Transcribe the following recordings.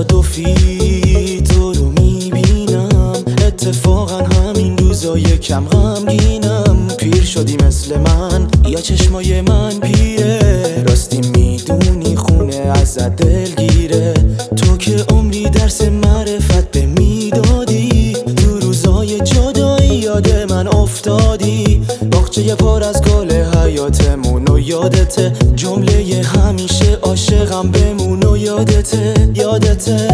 تصادفی تو رو میبینم، اتفاقا همین روزا یکم غمگینم. پیر شدی مثل من یا چشمای من پیره؟ راستی میدونی خونه ازت دلگیره. تو که عمری درس معرفت به میدادی، تو روزای جدایی یاد من افتادی. باغچه پر از گل حیاتمون و یادته، جمله همیشه عاشقم بمون و یادته یادته.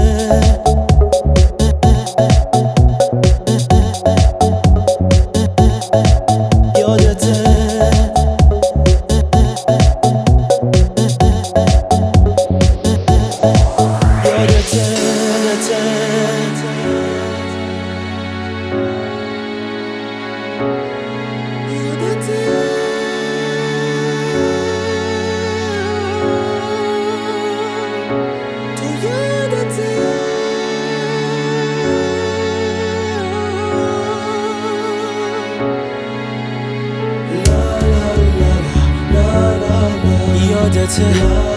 یادته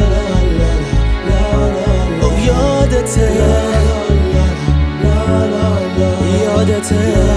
او یادته یادته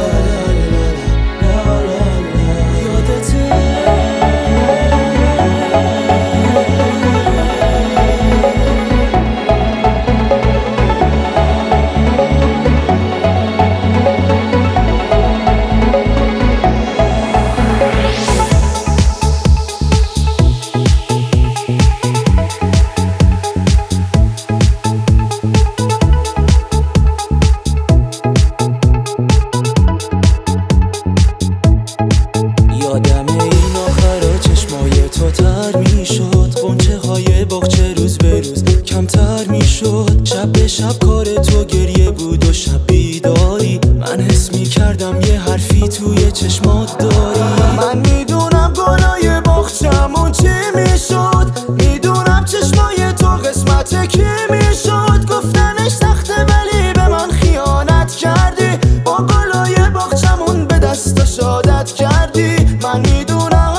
یادم این آخرا چشمای تو تر میشد، غنچه های باغچه روز به روز کمتر میشد. شب به شب کار تو گریه بود و شب بیداری، من حس میکردم یه حرفی توی چشمات داری. من میدونم گلای باغچمون چی میشد، میدونم چشمای تو قسمت کی میشد. گفتنش سخته ولی به من خیانت کردی، با گلای باغچمون به دست شادت کردی. من میدونم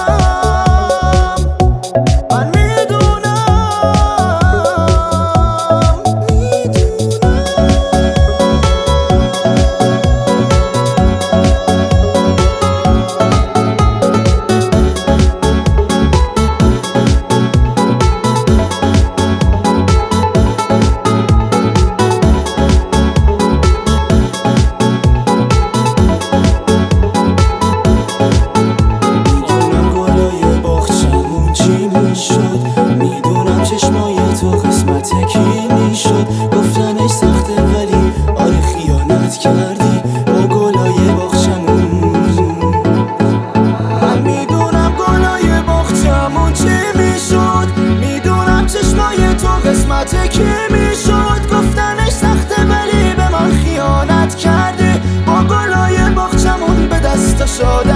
چشمای تو قسمت کی میشد. گفتنش سخته ولی آره خیانت کردی، با گلای باغچمون. من میدونم گلای باغچمون چی میشد، میدونم چشمای تو قسمت کی میشد. گفتنش سخته ولی به من خیانت کردی، با گلای باغچمون به دست شد